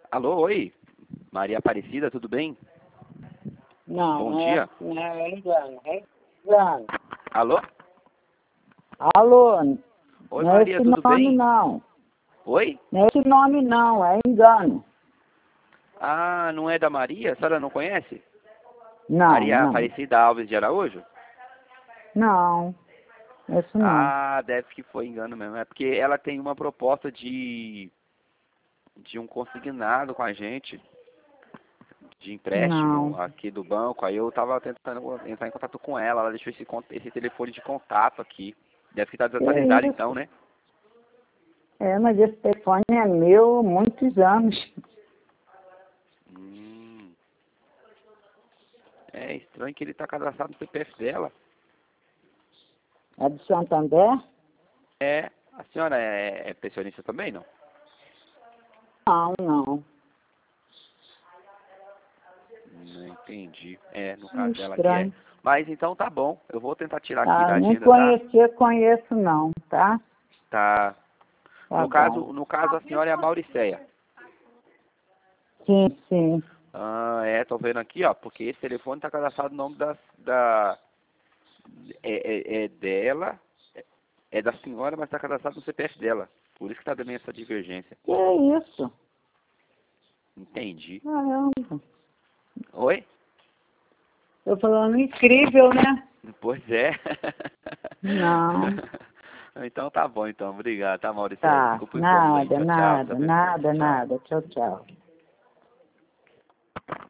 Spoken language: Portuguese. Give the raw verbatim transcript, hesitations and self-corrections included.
Alô, oi. Maria Aparecida, tudo bem? Não, Bom não dia. é, não é engano, é engano. Alô? Alô, Oi, não é Maria, esse tudo nome bem? não. Oi? Não é esse nome não, é engano. Ah, não é da Maria? A senhora não conhece? Não, Maria não, Aparecida Alves de Araújo? não, esse não. Ah, deve que foi engano mesmo. É porque ela tem uma proposta de, de um consignado com a gente, de empréstimo Não. aqui do banco. Aí eu tava tentando entrar em contato com ela. Ela deixou esse, con- esse telefone de contato aqui. Deve que estar Que desatualizado então, isso? né? É, mas esse telefone é meu há muitos anos. Hum, é estranho que ele tá cadastrado no C P F dela. É do Santander? É, a senhora é, é pensionista também, não? Não, não. Não entendi. É, no É caso dela aqui é. estranho. Mas então tá bom. Eu vou tentar tirar aqui Tá, da nem agenda, tá? conhecer, conheço não, tá? Tá. Tá No bom. caso, no caso a senhora é a Mauricéia. Sim, sim. Ah, é, tô vendo aqui, ó, porque esse telefone tá cadastrado no nome da, da é, é, é dela, é, é da senhora, mas tá cadastrado no C P F dela. Por isso que tá dando essa divergência. Que é isso? Entendi. Caramba. Oi? Tô falando incrível, né? Pois é. Não. Então tá bom, então. Obrigado, tá, Mauricéia? Tá, Desculpa o incômodo aí. nada, Tchau, tchau. Deus nada, abençoe. nada, Tchau. nada. Tchau, tchau.